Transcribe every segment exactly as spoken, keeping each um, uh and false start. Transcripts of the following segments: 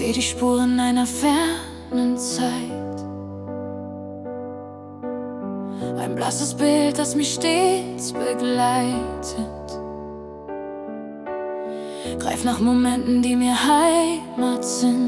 seh die Spuren einer fernen Zeit. Ein blasses Bild, das mich stets begleitet. Greif nach Momenten, die mir Heimat sind.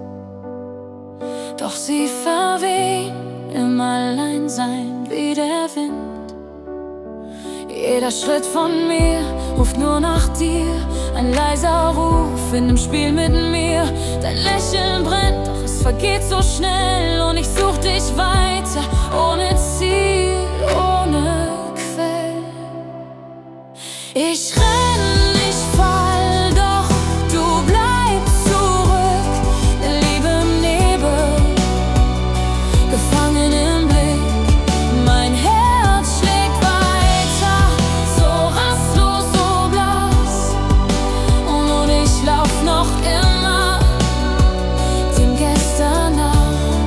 Doch sie verwehen im Alleinsein wie der Wind. Jeder Schritt von mir ruft nur nach dir. Ein leiser Ruf in dem Spiel mit mir. Dein Lächeln brennt, doch es vergeht so schnell. Und ich such dich weiter, ohne Ziel, ohne Quell. Ich renn, ich fall, doch du bleibst zurück. Der Liebe im Nebel, gefangen im Blick. Mein Herz schlägt weiter, so rastlos, so blass. Und ich lauf noch immer dem Gestern nach.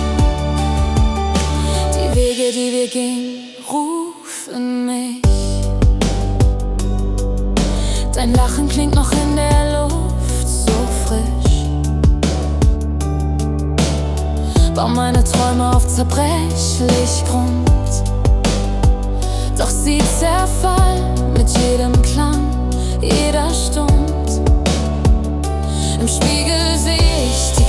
Die Wege, die wir gingen, rufen mich. Dein Lachen klingt noch in der Luft so frisch. Bau meine Träume auf zerbrechlich Grund. Doch sie zerfallen mit jedem Klang, jeder Stund. Im Spiegel seh ich